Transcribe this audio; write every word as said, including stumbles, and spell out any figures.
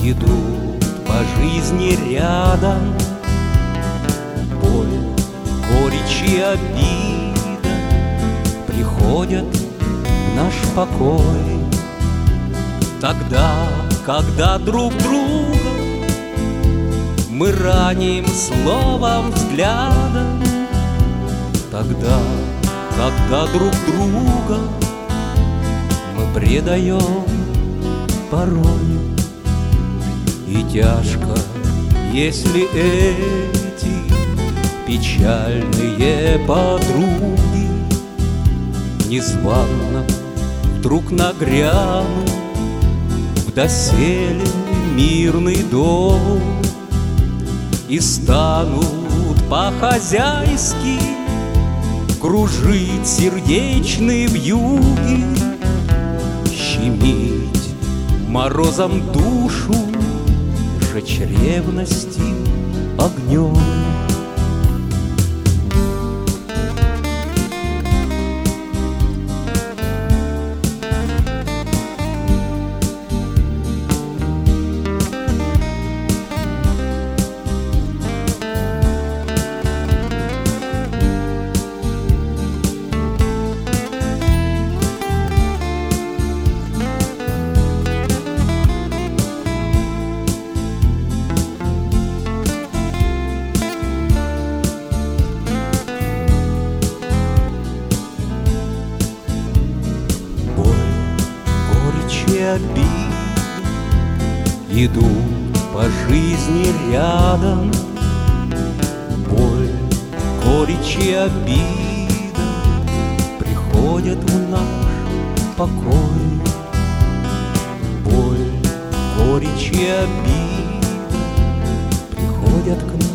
идут по жизни рядом. Боль, горечь и обида приходят в наш покой. Тогда, когда друг друга мы раним словом, взглядом. Тогда, когда друг друга мы предаем порой. И тяжко, если эти печальные подруги незванно вдруг нагрянут в доселе мирный дом и станут по-хозяйски кружить сердечные вьюги, щемить морозом душу, жечь ревности огнем. Обид идут по жизни рядом. Боль, горечь и обида приходят в наш покой. Боль, горечь и обида приходят к нам.